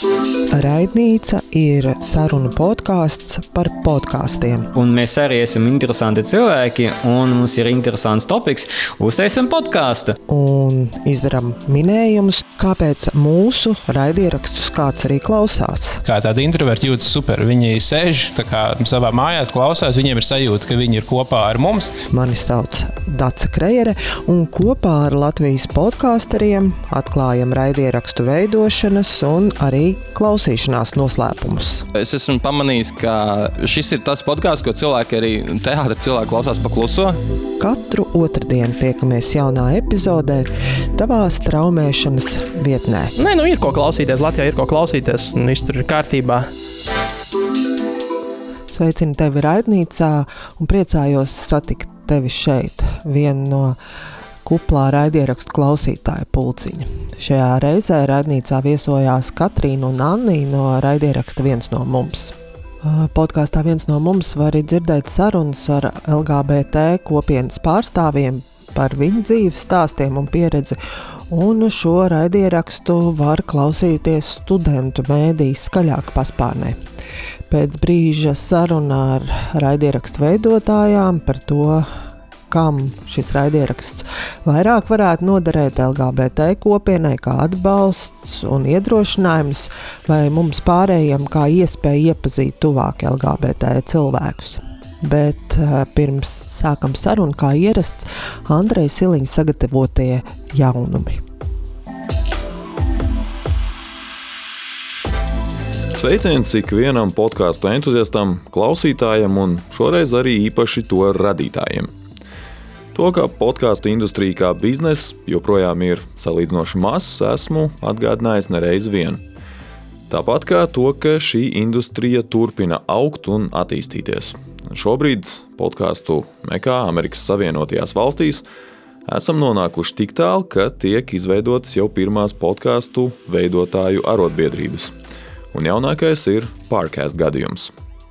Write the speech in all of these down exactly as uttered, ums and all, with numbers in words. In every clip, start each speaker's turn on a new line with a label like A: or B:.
A: Raidnīca ir sarunu podkāsts par podkāstiem.
B: Un mēs arī esam interesanti cilvēki, un mums ir interesants topiks. Uztaisim podkāstu.
A: Un izdaram minējumus, kāpēc mūsu raidierakstus kāds arī klausās.
C: Kā tādi introverti jūtas super. Viņi sēž tā kā savā mājās, klausās, viņiem ir sajūta, ka viņi ir kopā ar mums.
A: Mani sauc Dace Krejere, un kopā ar Latvijas podkāsteriem atklājam raidierakstu veidošanas un arī klausīšanās noslēpumus.
D: Es esmu pamanījis, ka šis ir tas podkāsts, ko cilvēki arī teātra cilvēki klausās pa kluso.
A: Katru otrdienu tiekamies jaunā epizodē tavā straumēšanas vietnē.
C: Nē, nu ir ko klausīties, Latvijā ir ko klausīties, un viss tur ir kārtībā.
A: Sveicinu tevi Raidnīcā un priecājos satikt tevi šeit, vienu no kuplā raidierakstu klausītāju pulciņa. Šajā reizē Raidnīcā viesojās Katrīna un Anni no raidieraksta Viens no mums. Podkāstā Viens no mums var dzirdēt sarunas ar L G B T kopienas pārstāvjiem par viņu dzīves stāstiem un pieredzi, un šo raidierakstu var klausīties studentu mēdīs skaļāk paspārnē. Pēc brīža saruna ar raidierakstu veidotājām par to, kam šis raidieraksts vairāk varētu noderēt L G B T kopienai kā atbalsts un iedrošinājums, vai mums pārējiem kā iespēja iepazīt tuvāk L G B T cilvēkus. Bet pirms sākam sarunu, kā ierasts, Andreja Siliņa sagatavotie jaunumi.
E: Sveiciens ikvienam podkāstu entuziastam, klausītājam un šoreiz arī īpaši to radītājiem. To, ka podkāstu industrija kā bizness joprojām ir salīdzinoši mazs, esmu atgādinājis nereiz vien. Tāpat kā to, ka šī industrija turpina augt un attīstīties. Šobrīd podkāstu mekā Amerikas Savienotajās valstīs esam nonākuši tik tālu, ka tiek izveidotas jau pirmās podkāstu veidotāju arotbiedrības. Un jaunākais ir Parcast gadījums.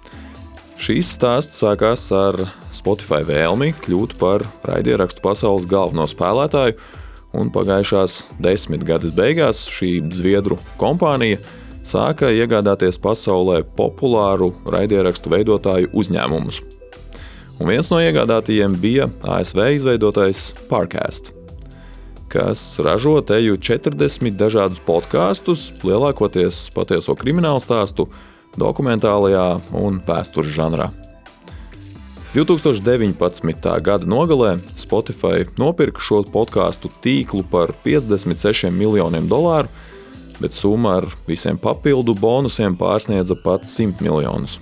E: Šīs stāsts sākās ar Spotify vēlmi kļūt par raidierakstu pasaules galveno spēlētāju, un pagājušās desmitgades beigās šī zviedru kompānija sāka iegādāties pasaulē populāru raidierakstu veidotāju uzņēmumus. Un viens no iegādātījiem bija A S V izveidotais Parcast, kas ražo teju četrdesmit dažādus podkāstus, lielākoties patieso kriminālu stāstu, dokumentālajā un vēstures žanrā. divi tūkstoši deviņpadsmitā gada nogalē Spotify nopirka šo podkāstu tīklu par piecdesmit sešiem miljoniem dolāru, bet summa ar visiem papildu bonusiem pārsniedza pat simt miljonus.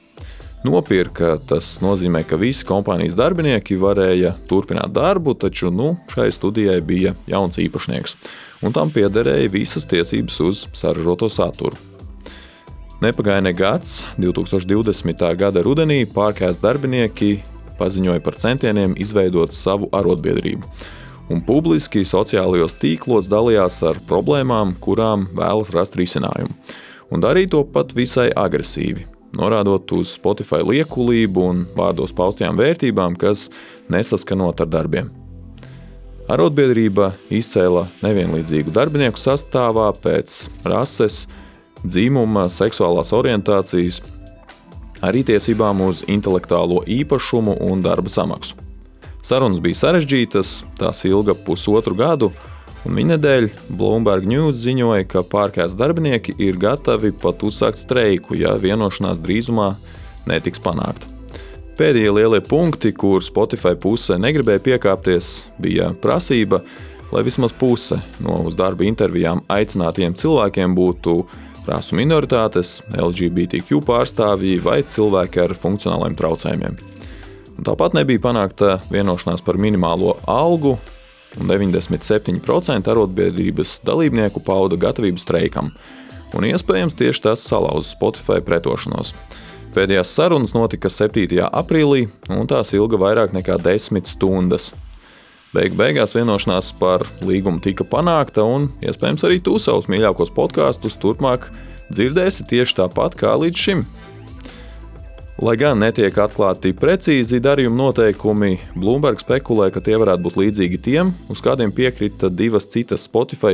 E: Nopirka, tas nozīmē, ka visi kompānijas darbinieki varēja turpināt darbu, taču nu, šai studijai bija jauns īpašnieks, un tam piederēja visas tiesības uz saražoto saturu. Nepagāja ne gads, divi tūkstoši divdesmitā gada rudenī Parcast darbinieki paziņoja par centieniem izveidot savu arotbiedrību, un publiski sociālajos tīklos dalījās ar problēmām, kurām vēlas rast risinājumu, un darīja to pat visai agresīvi, norādot uz Spotify liekulību un vārdos paustajām vērtībām, kas nesaskanot ar darbiem. Arotbiedrība izcēla nevienlīdzīgu darbinieku sastāvā pēc rases, dzimuma, seksuālās orientācijas, arī tiesībām uz intelektuālo īpašumu un darba samaksu. Sarunas bija sarežģītas, tās ilga pusotru gadu, un minedēļ Bloomberg News ziņoja, ka Parcast darbinieki ir gatavi pat uzsākt streiku, ja vienošanās drīzumā netiks panākta. Pēdējie lielie punkti, kur Spotify puse negribēja piekāpties, bija prasība, lai vismaz puse no uz darba intervijām aicinātiem cilvēkiem būtu rasu minoritātes, L G B T Q pārstāvji vai cilvēki ar funkcionāliem traucējumiem. Un tāpat nebija panākta vienošanās par minimālo algu, un deviņdesmit septiņi procenti arotbiedrības dalībnieku pauda gatavību streikam, un iespējams tieši tas salauza Spotify pretošanos. Pēdējās sarunas notika septītajā aprīlī, un tās ilga vairāk nekā desmit stundas. Beigu beigās vienošanās par līgumu tika panākta, un iespējams arī tu savus mīļākos podkāstus turpmāk dzirdēsi tieši tāpat kā līdz šim. Lai gan netiek atklāti precīzi darījuma noteikumi, Bloomberg spekulē, ka tie varētu būt līdzīgi tiem, uz kādiem piekrita divas citas Spotify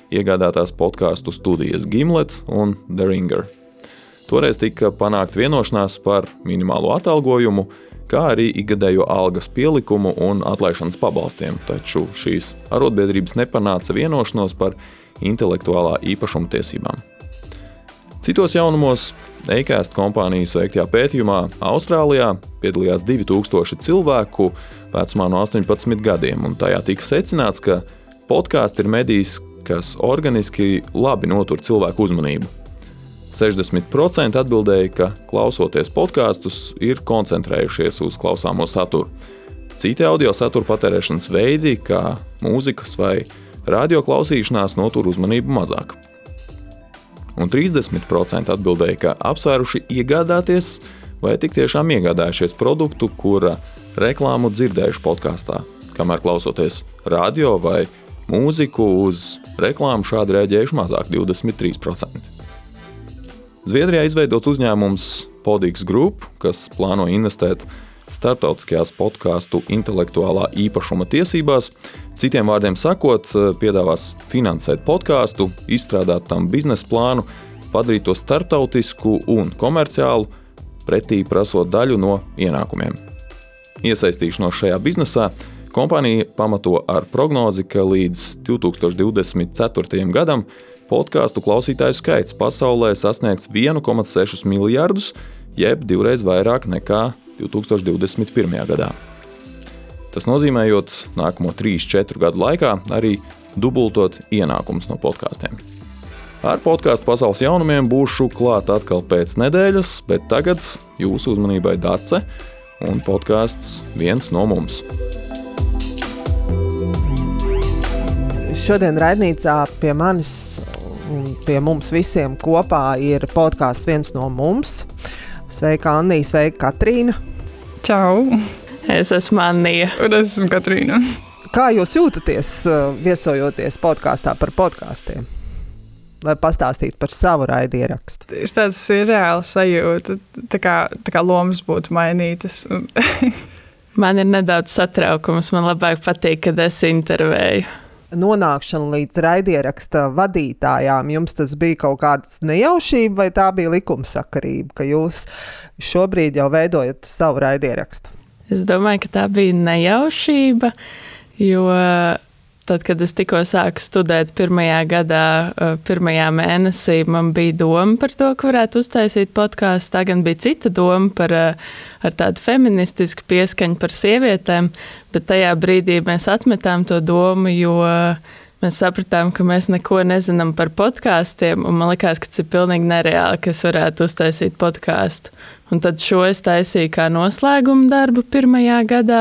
E: iegādātās podcastu studijas Gimlet un The Ringer. Toreiz tika panākt vienošanās par minimālo atalgojumu, kā arī ikgadējo algas pielikumu un atlaišanas pabalstiem, taču šīs arotbiedrības nepanāca vienošanos par intelektuālā īpašuma tiesībām. Citos jaunumos Acast kompānijas veiktajā pētījumā Austrālijā piedalījās divi tūkstoši cilvēku vecumā no astoņpadsmit gadiem, un tajā tika secināts, ka podkāsts ir medijs, kas organiski labi notur cilvēku uzmanību. sešdesmit procenti atbildēja, ka klausoties podkāstus ir koncentrējušies uz klausāmo saturu. Citi audio satura patērēšanas veidi, kā mūzikas vai radio klausīšanās, notur uzmanību mazāk. Un trīsdesmit procenti atbildēja, ka apsvēruši iegādāties vai tik tiešām iegādājušies produktu, kura reklāmu dzirdējuši podkāstā, kamēr klausoties radio vai mūziku uz reklāmu šādi rēģējuši mazāk divdesmit trīs procenti. Zviedrijā izveidots uzņēmums Podix Group, kas plāno investēt starptautiskajās podkāstu intelektuālā īpašuma tiesībās. Citiem vārdiem sakot, piedāvās finansēt podkāstu, izstrādāt tam biznesa plānu, padarīt to starptautisku un komerciālu, pretī prasot daļu no ienākumiem. Iesaistīšanos šajā biznesā kompānija pamato ar prognozi, ka līdz divtūkstoš divdesmit ceturtajam gadam podkāstu klausītāju skaits pasaulē sasniegs viens komats seši miljardus, jeb divreiz vairāk nekā divtūkstoš divdesmit pirmajā gadā. Tas nozīmējot nākamo trīs četru gadu laikā arī dubultot ienākumus no podkāstiem. Ar podkāstu pasaules jaunumiem būšu klāt atkal pēc nedēļas, bet tagad jūsu uzmanībai Dace un podkāsts Viens no mums.
A: Šodien raidnīcā pie manis un pie mums visiem kopā ir podkāsts Viens no mums. Sveika, Annija, sveika, Katrīna.
F: Čau! Es esmu Annija. Un es esmu Katrīna.
A: Kā jūs jūtaties viesojoties podkāstā par podkāstiem? Lai pastāstītu par savu raidierakstu.
F: Ir tāds reāls sajūta, tā kā, tā kā lomas būtu mainītas. Man ir nedaudz satraukums, man labāk patīk, kad es intervēju.
A: Nonākšana līdz raidieraksta vadītājām, jums tas bija kaut kāds nejaušība vai tā bija likumsakarība, ka jūs šobrīd jau veidojat savu raidierakstu?
F: Es domāju, ka tā bija nejaušība, jo tad, kad es tikko sāku studēt pirmajā gadā, pirmajā mēnesī, man bija doma par to, ka varētu uztaisīt podkāstu. Tā gan bija cita doma par ar tādu feministisku pieskaņu par sievietēm, bet tajā brīdī mēs atmetām to domu, jo mēs sapratām, ka mēs neko nezinām par podkāstiem, un man likās, ka tas ir pilnīgi nereāli, ka es varētu uztaisīt podkāstu. Un tad šo es taisīju kā noslēguma darbu pirmajā gadā,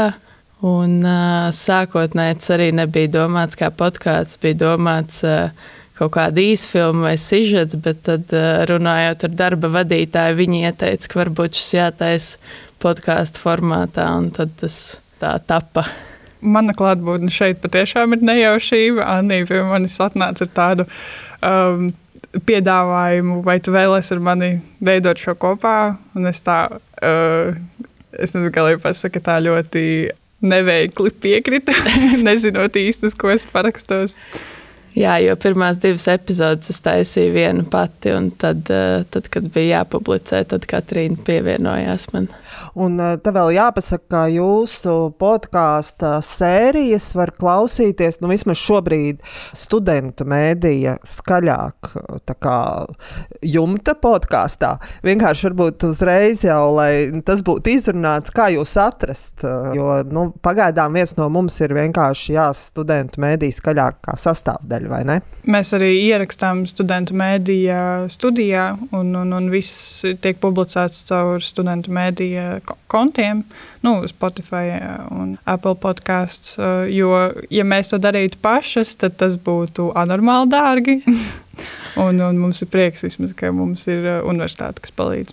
F: un uh, sākotnēji tas arī nebija domāts kā podkāsts, bija domāts uh, kaut kāda īsfilma vai sižets, bet tad uh, runājot ar darba vadītāju, viņi ieteica, ka varbūt šis jātaisa podkāstu formātā, un tad tas tā tapa.
G: Mana klātbūtne šeit patiešām ir nejaušība. Annija pie manis atnāca ar tādu um, piedāvājumu, vai tu vēlies ar mani veidot šo kopā, un es tā, uh, es nezinu, kā lai pasaka, tā ļoti neveikli piekrita, nezinot īsti, uz ko es parakstos.
F: Jā, jo pirmās divas epizodes es taisīju vienu pati, un tad, tad kad bija jāpublicē, tad Katrīna pievienojās man.
A: Un te vēl jāpasaka, ka jūsu podkāsta sērijas var klausīties, nu vismaz šobrīd studentu mēdīja skaļāk, tā kā jumta podkāstā. Vienkārši varbūt uzreiz jau, lai tas būtu izrunāts, kā jūs atrast, jo nu, pagaidām viens no mums ir vienkārši jās studentu mēdīja skaļāk kā sastāvdaļa, vai ne?
G: Mēs arī ierakstām studentu mēdīja studijā, un, un, un viss tiek publicēts caur studentu mēdīja kontiem, nu, Spotify un Apple podcasts, jo, ja mēs to darītu pašas, tad tas būtu anormāli dārgi, un, un mums ir prieks vismaz, ka mums ir universitāte, kas palīdz.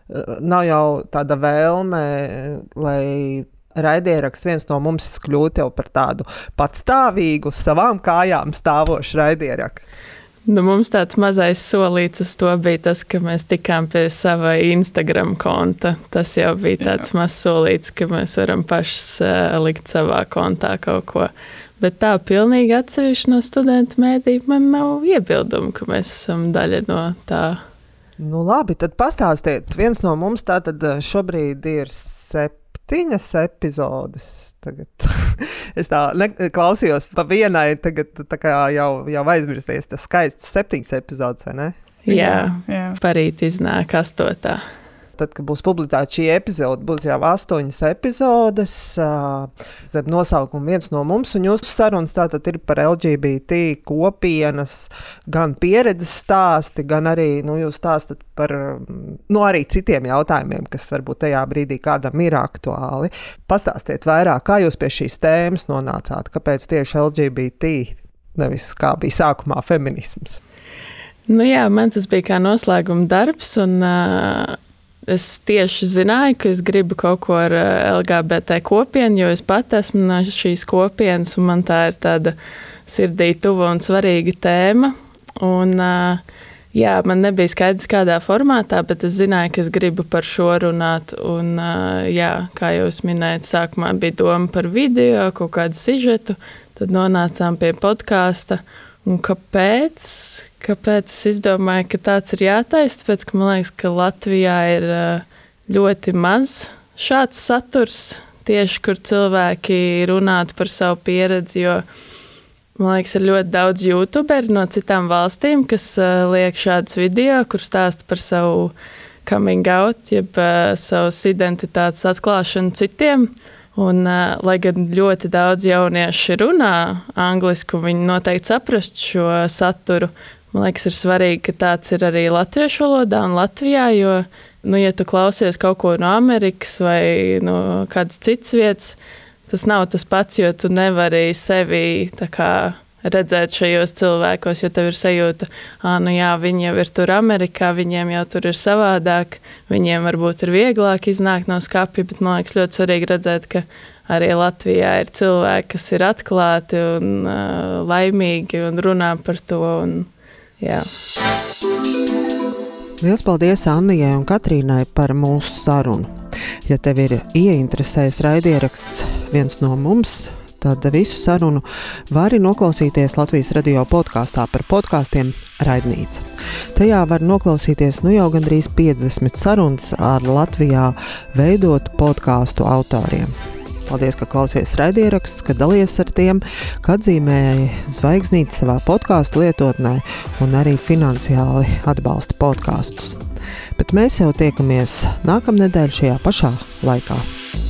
A: Nav jau tāda vēlme, lai raidieraksts Viens no mums kļūt jau par tādu patstāvīgu, uz savām kājām stāvošu raidierakstu.
F: Nu, mums tāds mazais solīts uz to bija tas, ka mēs tikām pie sava Instagram konta. Tas jau bija tāds mazs solīts, ka mēs varam pašas uh, likt savā kontā kaut ko. Bet tā pilnīgi atsevišķi no studentu mēdī man nav iebildumu, ka mēs esam daļa no tā.
A: Nu labi, tad pastāstiet. Viens no mums tātad šobrīd ir septiņas epizodes. Tagad es tā ne, klausījos pa vienai, tagad tā kā jau, jau aizmirsties. Tas skaists septiņas epizodes, vai ne?
F: Jā,
G: jā.
F: Parīt iznāk astotā.
A: Tad, kad būs publicēta šī epizode, būs jau astoņas epizodes, zem nosaukuma viens no mums, un jūsu sarunas tātad ir par L G B T kopienas, gan pieredzes stāsti, gan arī, nu, jūs stāstat par, nu, arī citiem jautājumiem, kas varbūt tajā brīdī kādam ir aktuāli. Pastāstiet vairāk, kā jūs pie šīs tēmas nonācāt, kāpēc tieši L G B T, nevis kā bija sākumā feminisms?
F: Nu jā, man tas bija kā noslēguma darbs, un uh, es tieši zināju, ka es gribu kaut ko ar L G B T kopienu, jo es pat esmu no šīs kopienas, un man tā ir tāda sirdī tuva un svarīga tēma. Un, jā, man nebija skaidrs, kādā formātā, bet es zināju, ka es gribu par šo runāt. Un, jā, kā jau es minēju, sākumā bija doma par video, kaut kādu sižetu, tad nonācām pie podkāsta. Un kāpēc? Kāpēc es izdomāju, ka tāds ir jātaisa? Tāpēc, ka man liekas, ka Latvijā ir ļoti maz šāds saturs, tieši kur cilvēki runātu par savu pieredzi, jo man liekas, ir ļoti daudz youtuberi no citām valstīm, kas liek šādus video, kur stāsta par savu coming out, jeb savas identitātes atklāšanu citiem. Un, uh, lai gan ļoti daudz jaunieši runā angliski, un viņi noteikti saprast šo saturu, man liekas, ir svarīgi, ka tāds ir arī latviešu valodā un Latvijā, jo, nu, ja tu klausies kaut ko no Amerikas vai no kādas citas vietas, tas nav tas pats, jo tu nevari sevi tā kā redzēt šajos cilvēkos, jo tev ir sajūta, ā, nu jā, viņi jau ir tur Amerikā, viņiem jau tur ir savādāk, viņiem varbūt ir vieglāk iznākt no skapja, bet man liekas ļoti svarīgi redzēt, ka arī Latvijā ir cilvēki, kas ir atklāti un uh, laimīgi un runā par to. Un, jā.
A: Liels paldies Annijai un Katrīnai par mūsu sarunu. Ja tev ir ieinteresējis raidieraksts viens no mums, tad visu sarunu vari noklausīties Latvijas radio podkāstā par podkāstiem Raidnīca. Tajā var noklausīties nu jau gandrīz piecdesmit sarunas ar Latvijā veidotu podkāstu autoriem. Paldies, ka klausies raidieraksts, ka dalies ar tiem, ka atzīmēji zvaigznīti savā podkāstu lietotnē un arī finansiāli atbalsta podkāstus. Bet mēs jau tiekamies nākamnedēļ šajā pašā laikā.